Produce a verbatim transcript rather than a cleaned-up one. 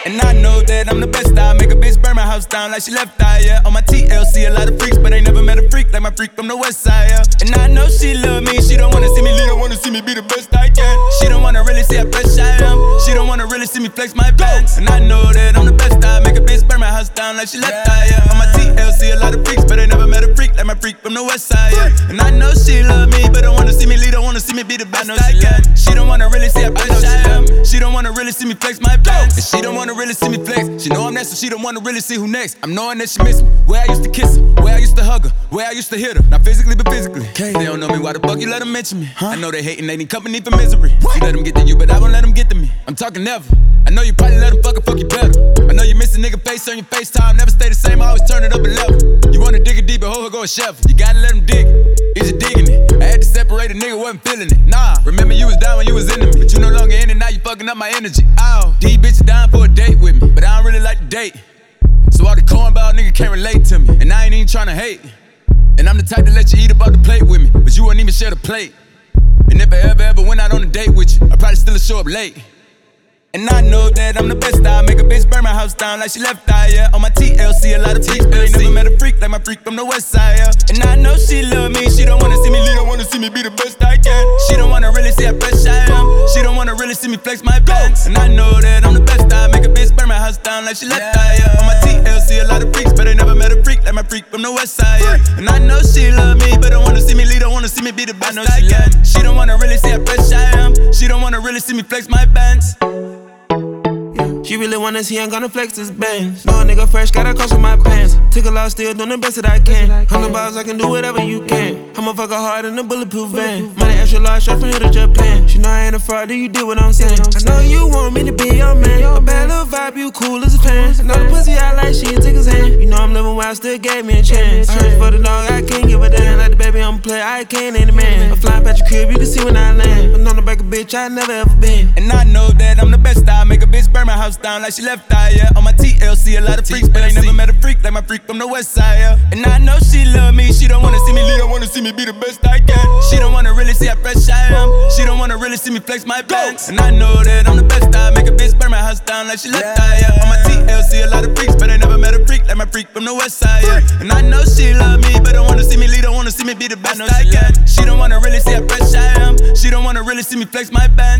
And I know that I'm the best. I make a bitch burn my house down like she left eye, yeah. On my T L C, a lot of freaks, but ain't never met a freak like my freak from the west side, yeah. And I know she love me, she don't wanna see me lead, don't wanna see me be the best I can. She don't wanna really see how fresh I am. She don't wanna really see me flex my bands. And I know that I'm the best. I make a bitch burn my house down like she left eye, yeah. On my T L C, a lot of freaks, but ain't never met a freak like my freak from the west side, yeah. And I know she love me, but don't wanna see me lead, don't wanna see me be the best I, I can. She don't wanna really see how fresh I am. She don't wanna really see me flex my bands. And she don't wanna really see me flex. She know I'm next, so she don't wanna really see who next. I'm knowing that she miss me. Where I used to kiss her, where I used to hug her, where I used to hit her. Not physically, but physically. They don't know me, why the fuck you let them mention me? Huh? I know they hating, they need company for misery. What? You let them get to you, but I won't let them get to me. I'm talking never. I know you probably let them fuck fuck you better. I know you miss a nigga face on your FaceTime. Never stay the same, I always turn it up a level. You wanna dig it deep and hold her go a shovel. You gotta let them dig it. Is you digging it? I had to separate a nigga, wasn't feeling it. Nah, remember you was down when you was into me, but you no longer in it, now you fucking up my energy. Ow, these bitches dying for a date with me, but I don't really like to date. So all the cornball nigga can't relate to me, and I ain't even tryna hate. And I'm the type to let you eat up off the plate with me, but you wouldn't even share the plate. And if I ever, ever went out on a date with you, I'd probably still show up late. And I know that I'm the best. I make a bitch burn my house down like she left eye, yeah. On my T L C, a lot of freaks, but ain't never met a freak like my freak from the west side, yeah. And I know she love me, she don't wanna see me lead, don't wanna see me be the best I can. She don't wanna really see how fresh I am. She don't wanna really see me flex my bands. And I know that I'm the best. I make a bitch burn my house down like she left eye, yeah. On my T L C, a lot of freaks, but ain't never met a freak like my freak from the west side, yeah. And I know she love me, but don't wanna see me lead, don't wanna see me be the best I, I can. She don't wanna really see how fresh I am. She don't wanna really see me flex my bands. She really wanna see I'm gonna flex this bands. No a nigga fresh, gotta cost with my pants. Took a lot, still doing the best that I can. Hundred balls, I can do whatever you can. I'ma fuck her hard in a bulletproof van. Money extra large, straight from here to Japan. She know I ain't a fraud, do you do what I'm saying? I know you want me to be your man. A bad little vibe, you cool as a fan. I know the pussy I like, she take his hand. You know I'm living wild, still gave me a chance. I heard for the dog, I can't give a damn. Like the baby, I'm a player, I can't ain't a man. I'm flying past your crib, you can see when I land. But on the back of bitch, I never ever been. And I know that I'm the best. I make a bitch burn my house down like she left eye, yeah. On my T L C, a lot of freaks, but ain't never met a freak like my freak from the west side, yeah. And I know she love me, she don't wanna see me lead, don't wanna see me be the best I can. She don't wanna really see how fresh I am. She don't wanna really see me flex my bands. And I know that I'm the best. I make a bitch burn my house down like she left eye, yeah. On my T L C, a lot of freaks, but ain't never met a freak like my freak from the west side, yeah. And I know she love me, but don't wanna see me lead, don't wanna see me be the best I, I can. She don't wanna really see how fresh I am. She don't wanna really see me flex my bands.